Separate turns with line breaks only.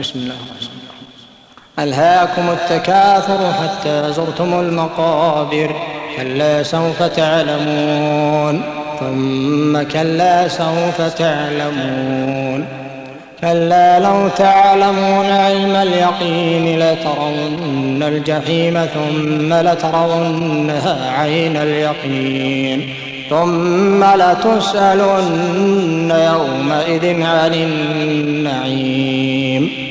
بسم الله الرحمن الرحيم. ألهاكم التكاثر حتى زرتم المقابر، كلا سوف تعلمون ثم كلا سوف تعلمون، كلا لو تعلمون علم اليقين لترون الجحيم ثم لترونها عين اليقين ثم لتسألن يومئذ عن النعيم.